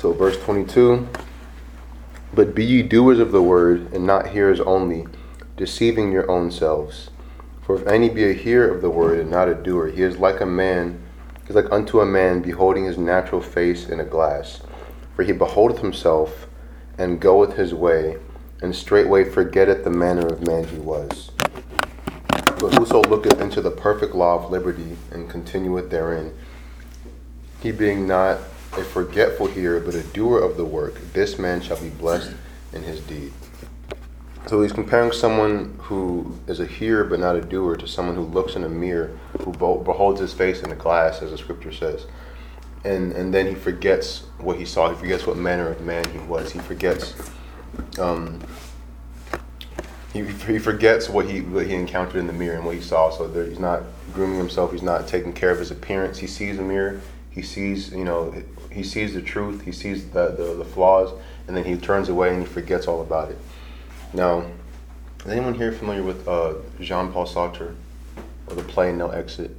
So verse 22, but be ye doers of the word, and not hearers only, deceiving your own selves. For if any be a hearer of the word, and not a doer, he is like unto a man beholding his natural face in a glass. For he beholdeth himself, and goeth his way, and straightway forgetteth the manner of man he was. But whoso looketh into the perfect law of liberty, and continueth therein, he being not a forgetful hearer, but a doer of the work, this man shall be blessed in his deed. So he's comparing someone who is a hearer but not a doer to someone who looks in a mirror, who beholds his face in a glass, as the scripture says. And then he forgets what he saw. He forgets what manner of man he was. He forgets he forgets what he encountered in the mirror and what he saw. So he's not grooming himself. He's not taking care of his appearance. He sees a mirror. He sees the truth. He sees the flaws, and then he turns away and he forgets all about it. Now, is anyone here familiar with Jean-Paul Sartre or the play No Exit?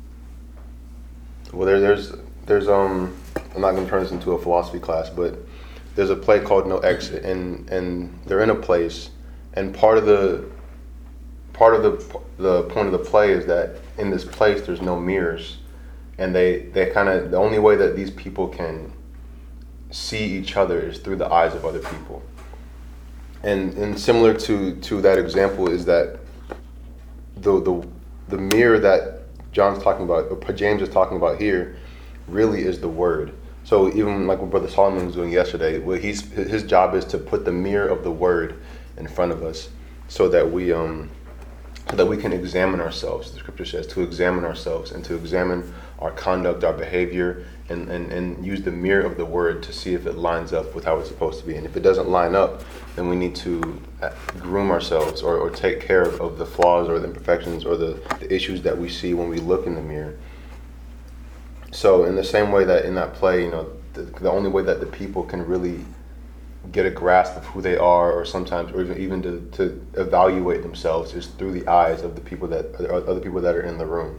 Well, there's I'm not going to turn this into a philosophy class, but there's a play called No Exit, and they're in a place, and part of the point of the play is that in this place there's no mirrors, and they kind of, the only way that these people can see each other is through the eyes of other people. And similar to that example is that the mirror that John's talking about, or James is talking about here, really is the word. So even like what Brother Solomon was doing yesterday, his job is to put the mirror of the word in front of us, so that we can examine ourselves. The scripture says to examine ourselves and to examine our conduct, our behavior, and use the mirror of the word to see if it lines up with how it's supposed to be. And if it doesn't line up, then we need to groom ourselves or take care of the flaws or the imperfections or the issues that we see when we look in the mirror. So in the same way that in that play, the only way that the people can really get a grasp of who they are, or sometimes, or even to evaluate themselves, is through the eyes of the people other people that are in the room.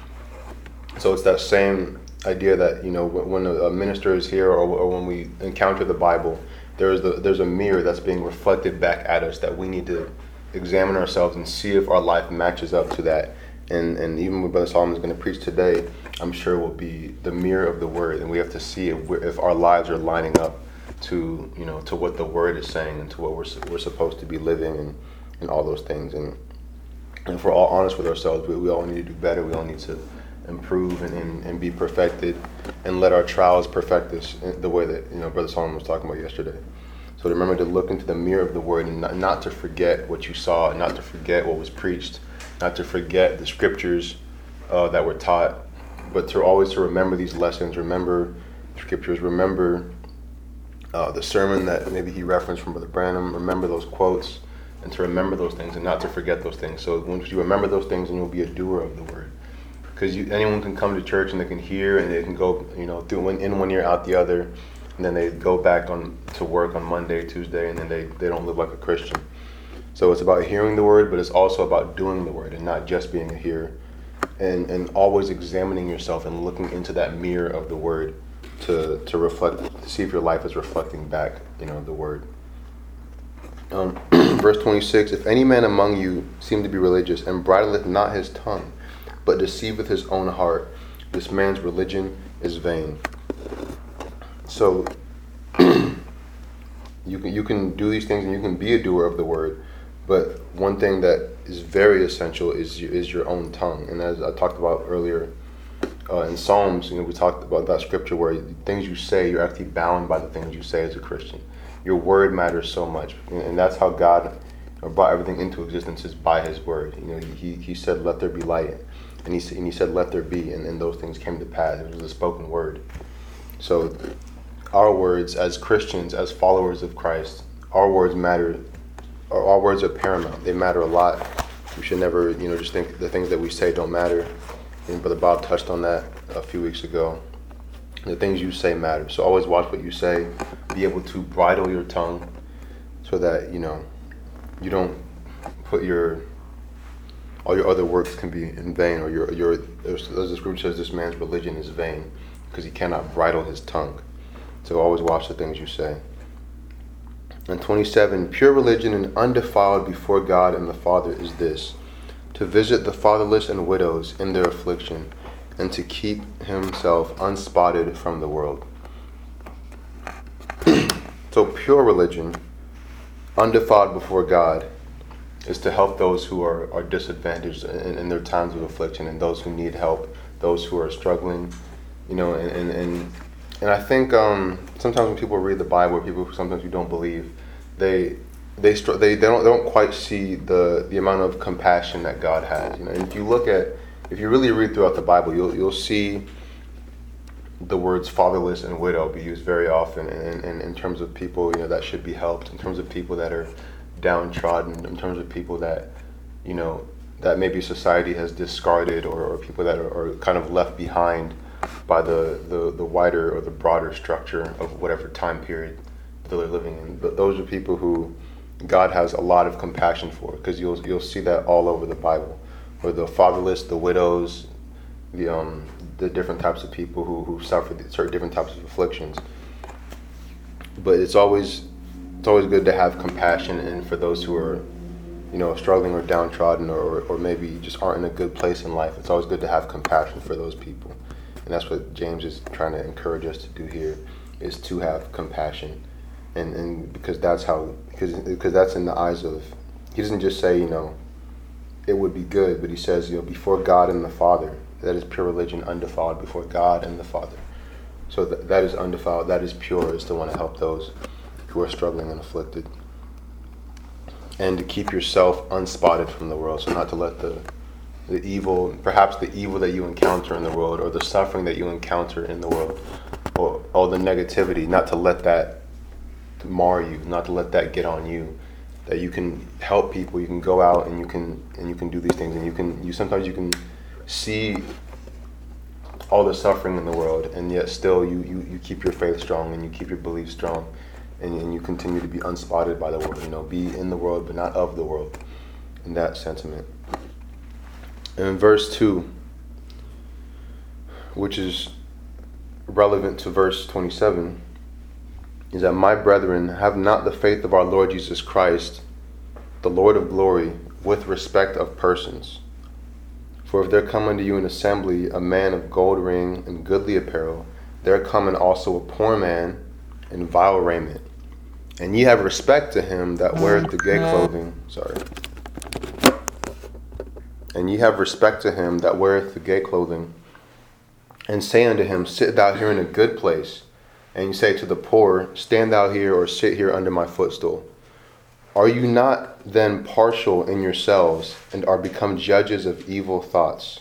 So it's that same idea that when a minister is here, or when we encounter the Bible, there's a mirror that's being reflected back at us that we need to examine ourselves and see if our life matches up to that. And even what Brother Solomon is going to preach today, I'm sure will be the mirror of the word, and we have to see if our lives are lining up to to what the word is saying and to what we're supposed to be living and all those things. And if we're all honest with ourselves, we all need to do better. We all need to improve and be perfected, and let our trials perfect us in the way that Brother Solomon was talking about yesterday. So remember to look into the mirror of the word, and not to forget what you saw, not to forget what was preached, not to forget the scriptures that were taught, but to always remember these lessons, remember the scriptures, remember the sermon that maybe he referenced from Brother Branham, remember those quotes, and to remember those things and not to forget those things. So once you remember those things, then you'll be a doer of the word. Because anyone can come to church and they can hear and they can go, through in one ear, out the other, and then they go back to work on Monday, Tuesday, and then they don't live like a Christian. So it's about hearing the word, but it's also about doing the word and not just being a hearer. And always examining yourself and looking into that mirror of the word to reflect, to see if your life is reflecting back, the word. Verse 26, if any man among you seem to be religious, and bridleth not his tongue, but deceiveth his own heart, this man's religion is vain. So you can do these things and you can be a doer of the word, but one thing that is very essential is your own tongue. And as I talked about earlier in Psalms, we talked about that scripture where things you say, you're actually bound by the things you say as a Christian. Your word matters so much, and that's how God brought everything into existence, is by His word. He said, "Let there be light," and He said, "Let there be," and those things came to pass. It was a spoken word. So our words as Christians, as followers of Christ, our words matter. Our words are paramount. They matter a lot. We should never, just think the things that we say don't matter. And Brother Bob touched on that a few weeks ago. The things you say matter. So always watch what you say. Be able to bridle your tongue so that, you don't put all your other works can be in vain, or as the scripture says, this man's religion is vain because he cannot bridle his tongue. So always watch the things you say. And 27, pure religion and undefiled before God and the Father is this, to visit the fatherless and widows in their affliction, and to keep himself unspotted from the world. So pure religion, undefiled before God, is to help those who are disadvantaged in their times of affliction, and those who need help, those who are struggling, and I think sometimes when people read the Bible, people who sometimes you don't believe, they don't quite see the amount of compassion that God has. And if you really read throughout the Bible, you'll see the words fatherless and widow be used very often in terms of people that should be helped, in terms of people that are downtrodden, in terms of people that that maybe society has discarded, or people that are kind of left behind by the wider or the broader structure of whatever time period that they're living in. But those are people who God has a lot of compassion for, because you'll see that all over the Bible, where the fatherless, the widows, the different types of people who suffer certain different types of afflictions. But it's always good to have compassion, and for those who are struggling or downtrodden, or maybe just aren't in a good place in life, it's always good to have compassion for those people. And that's what James is trying to encourage us to do here, is to have compassion. And because that's in the eyes of, he doesn't just say, it would be good, but he says, before God and the Father, that is pure religion, undefiled before God and the Father. So that is undefiled, that is pure, is to want to help those who are struggling and afflicted. And to keep yourself unspotted from the world, so not to let the evil, perhaps the evil that you encounter in the world, or the suffering that you encounter in the world, or the negativity, not to let that mar you, not to let that get on you. That you can help people, you can go out and you can do these things, and sometimes you can see all the suffering in the world, and yet still you keep your faith strong, and you keep your belief strong, and you continue to be unspotted by the world. Be in the world but not of the world, in that sentiment. And in verse 2, which is relevant to verse 27, is that, my brethren, have not the faith of our Lord Jesus Christ, the Lord of glory, with respect of persons. For if there come unto you in assembly a man of gold ring and goodly apparel, there come also a poor man in vile raiment. And ye have respect to him that weareth the gay clothing. And ye have respect to him that weareth the gay clothing, and say unto him, sit thou here in a good place. And you say to the poor, stand thou here, or sit here under my footstool. Are you not then partial in yourselves, and are become judges of evil thoughts?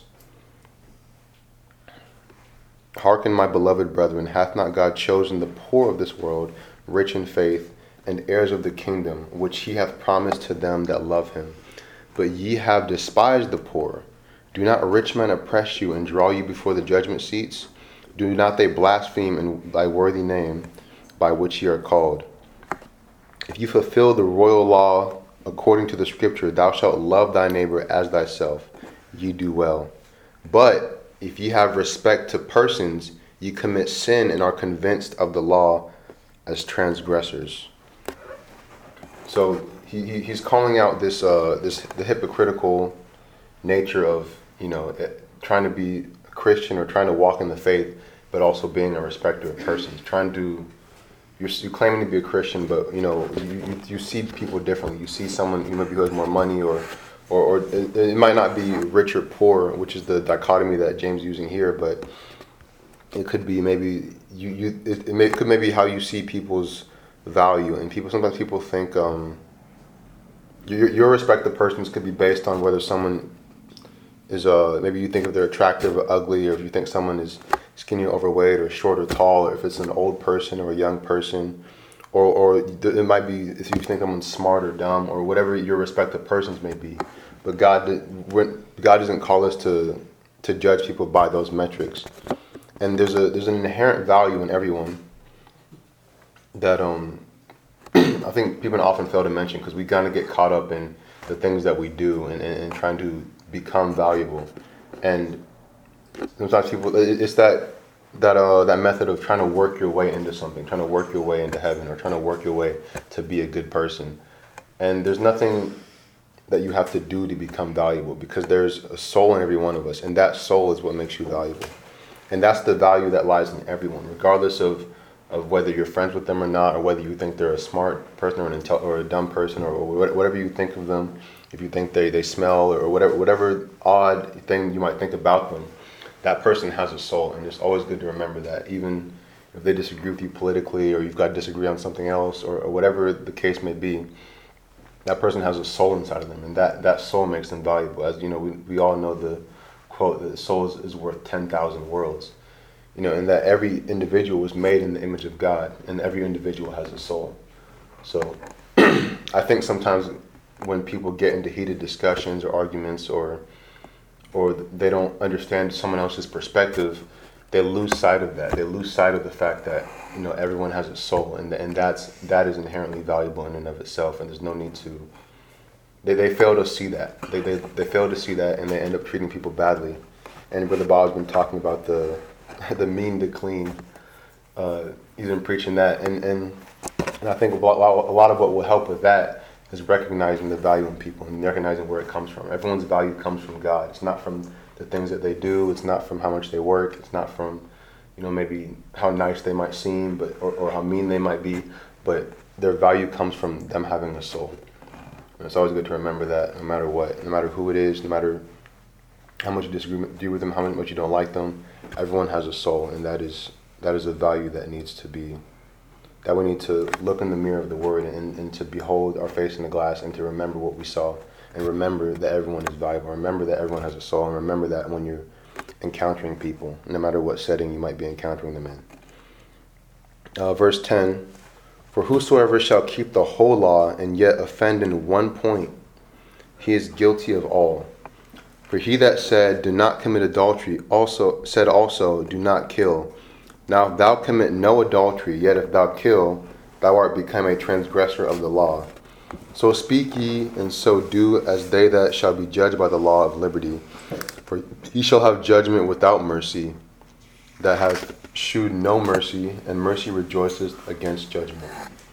Hearken, my beloved brethren, hath not God chosen the poor of this world, rich in faith, and heirs of the kingdom, which he hath promised to them that love him? But ye have despised the poor. Do not rich men oppress you and draw you before the judgment seats? Do not they blaspheme in thy worthy name, by which ye are called? If you fulfill the royal law according to the scripture, thou shalt love thy neighbor as thyself, ye do well. But if ye have respect to persons, ye commit sin and are convinced of the law as transgressors. So he's calling out the hypocritical nature of trying to be a Christian, or trying to walk in the faith, but also being a respecter of persons. You're claiming to be a Christian, but you see people differently. You see someone maybe who has more money, or it might not be rich or poor, which is the dichotomy that James is using here, but it could be maybe it could maybe how you see people's value. And sometimes people think your respect of persons could be based on whether someone is maybe you think if they're attractive or ugly, or if you think someone is skinny or overweight, or short or tall, or if it's an old person or a young person, or it might be if you think someone's smart or dumb, or whatever your respect of persons may be. But God doesn't call us to judge people by those metrics. And there's an inherent value in everyone that I think people often fail to mention, because we kind of get caught up in the things that we do and trying to become valuable. And sometimes people, it's that that method of trying to work your way into something, trying to work your way into heaven, or trying to work your way to be a good person. And there's nothing that you have to do to become valuable, because there's a soul in every one of us, and that soul is what makes you valuable. And that's the value that lies in everyone, regardless of whether you're friends with them or not, or whether you think they're a smart person or a dumb person, or whatever you think of them. If you think they smell, or whatever odd thing you might think about them, that person has a soul. And it's always good to remember that, even if they disagree with you politically, or you've got to disagree on something else, or whatever the case may be, that person has a soul inside of them, and that soul makes them valuable. As you know, we all know the quote that the soul is worth 10,000 worlds. You know, and that every individual was made in the image of God, and every individual has a soul. So I think sometimes when people get into heated discussions or arguments, or they don't understand someone else's perspective, they lose sight of that. They lose sight of the fact that, you know, everyone has a soul, and that is inherently valuable in and of itself, and there's no need to. They fail to see that. They fail to see that, and they end up treating people badly. And Brother Bob's been talking about the mean to clean. He's been preaching that, and I think a lot of what will help with that is recognizing the value in people and recognizing where it comes from. Everyone's value comes from God. It's not from the things that they do. It's not from how much they work. It's not from, you know, maybe how nice they might seem, or how mean they might be. But their value comes from them having a soul. And it's always good to remember that, no matter what, no matter who it is, no matter how much you disagree with them, how much you don't like them, everyone has a soul, and that is a value that needs to be, that we need to look in the mirror of the Word, and to behold our face in the glass, and to remember what we saw, and remember that everyone is valuable, remember that everyone has a soul, and remember that when you're encountering people, no matter what setting you might be encountering them in. Verse 10, for whosoever shall keep the whole law and yet offend in one point, he is guilty of all. For he that said, do not commit adultery, said also, do not kill. Now if thou commit no adultery, yet if thou kill, thou art become a transgressor of the law. So speak ye, and so do as they that shall be judged by the law of liberty. For he shall have judgment without mercy, that hath shewed no mercy, and mercy rejoiceth against judgment.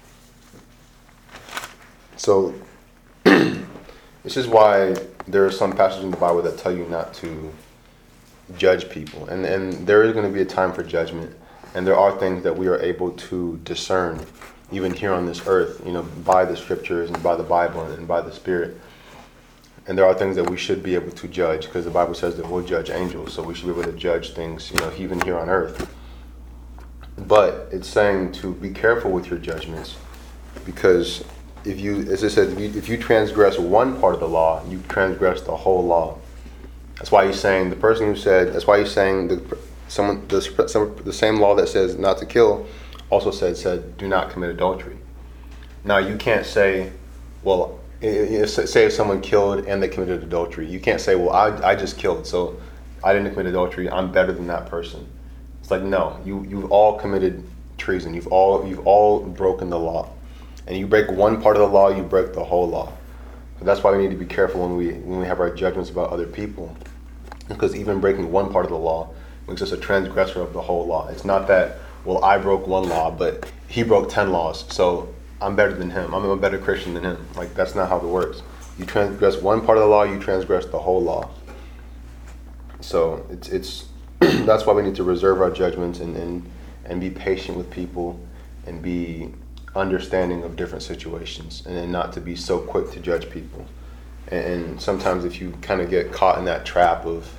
So this is why there are some passages in the Bible that tell you not to judge people. And there is going to be a time for judgment. And there are things that we are able to discern, even here on this earth, you know, by the scriptures and by the Bible and by the Spirit. And there are things that we should be able to judge, because the Bible says that we'll judge angels. So we should be able to judge things, you know, even here on earth. But it's saying to be careful with your judgments, because if you, as it says, if you transgress one part of the law, you transgress the whole law. That's why he's saying, the person who said, that's why he's saying the same law that says not to kill also said do not commit adultery. Now you can't say, well, say if someone killed and they committed adultery, you can't say, well, I just killed, so I didn't commit adultery, I'm better than that person. It's like, no, you've all committed treason, you've all broken the law. And you break one part of the law, you break the whole law. So that's why we need to be careful when we have our judgments about other people, because even breaking one part of the law makes us a transgressor of the whole law. It's not that, well, I broke one law, but he broke 10 laws, so I'm better than him. I'm a better Christian than him. Like, that's not how it works. You transgress one part of the law, you transgress the whole law. So it's that's why we need to reserve our judgments and be patient with people and be understanding of different situations, and not to be so quick to judge people. And sometimes if you kind of get caught in that trap of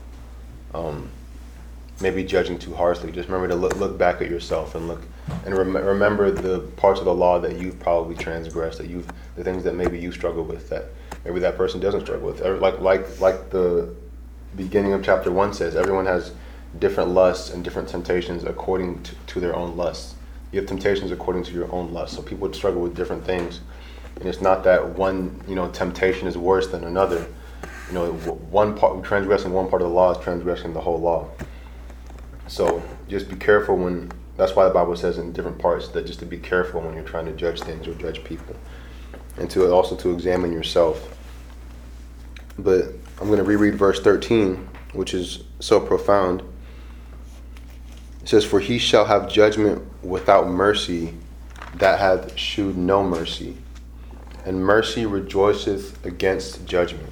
maybe judging too harshly, just remember to look back at yourself and remember the parts of the law that you've probably transgressed, the things that maybe you struggle with that maybe that person doesn't struggle with. Like the beginning of chapter 1 says, everyone has different lusts and different temptations according to their own lusts. You have temptations according to your own lusts. So people struggle with different things, and it's not that one, you know, temptation is worse than another. You know, transgressing one part of the law is transgressing the whole law. So just be careful that's why the Bible says in different parts that just to be careful when you're trying to judge things or judge people, and to also to examine yourself. But I'm going to reread verse 13, which is so profound. It says, "For he shall have judgment without mercy that hath shewed no mercy, and mercy rejoiceth against judgment."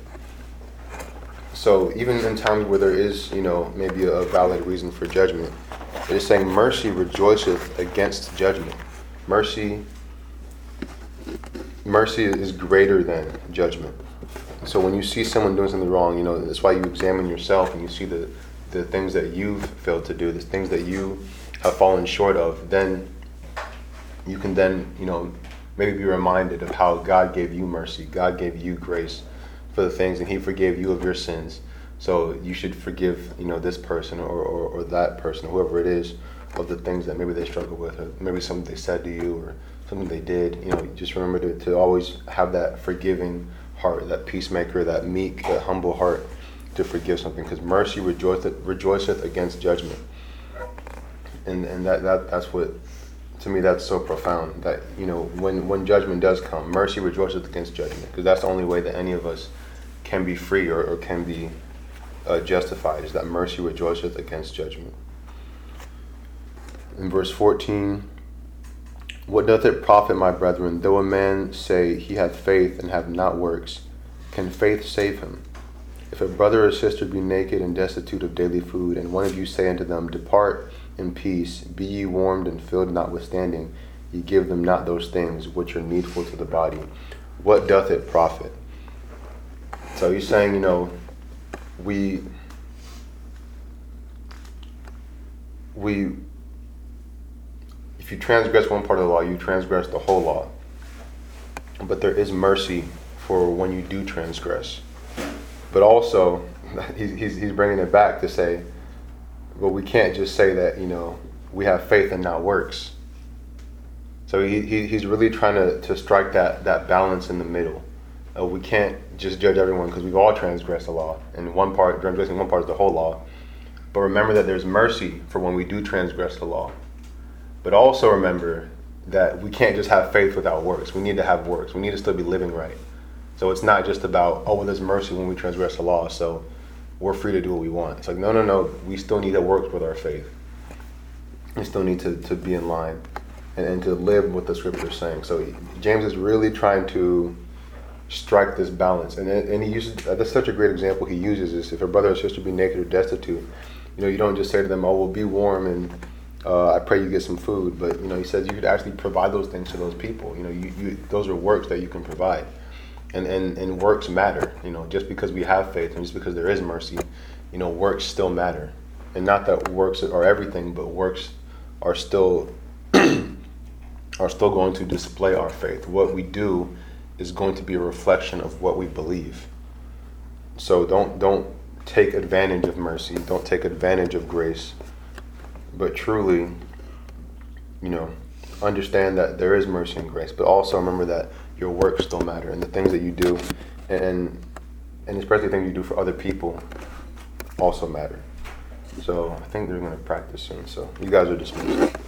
So even in times where there is, maybe a valid reason for judgment, it is saying mercy rejoiceth against judgment. Mercy is greater than judgment. So when you see someone doing something wrong, that's why you examine yourself and you see the things that you've failed to do, the things that you have fallen short of. Then you can maybe be reminded of how God gave you mercy. God gave you grace for the things, and he forgave you of your sins. So you should forgive, this person or that person, whoever it is, of the things that maybe they struggle with, or maybe something they said to you or something they did. Just remember to always have that forgiving heart, that peacemaker, that meek, that humble heart to forgive something, because mercy rejoiceth against judgment. And that's what, to me, that's so profound, that when judgment does come, mercy rejoiceth against judgment, because that's the only way that any of us can be free or can be justified, is that mercy rejoiceth against judgment. In verse 14, "What doth it profit, my brethren, though a man say he hath faith and have not works? Can faith save him? If a brother or sister be naked and destitute of daily food, and one of you say unto them, Depart in peace, be ye warmed and filled notwithstanding, ye give them not those things which are needful to the body, what doth it profit?" So he's saying, if you transgress one part of the law, you transgress the whole law. But there is mercy for when you do transgress. But also, he's bringing it back to say, well, we can't just say that, we have faith and not works. So he's really trying to strike that balance in the middle. We can't just judge everyone, because we've all transgressed the law, and transgressing one part is the whole law. But remember that there's mercy for when we do transgress the law. But also remember that we can't just have faith without works. We need to have works. We need to still be living right. So it's not just about, there's mercy when we transgress the law, so we're free to do what we want. It's like, no. We still need to work with our faith. We still need to be in line and to live what the scripture is saying. So James is really trying to strike this balance. And he uses, that's such a great example he uses, is if a brother or sister be naked or destitute, you don't just say to them, be warm and I pray you get some food. But, he says you could actually provide those things to those people. Those are works that you can provide. And works matter. Just because we have faith and just because there is mercy, works still matter. And not that works are everything, but works are still going to display our faith. What we do is going to be a reflection of what we believe. So don't take advantage of mercy. Don't take advantage of grace. But truly, understand that there is mercy and grace. But also remember that your works still matter, and the things that you do, and especially things you do for other people, also matter. So I think they're going to practice soon. So you guys are dismissed.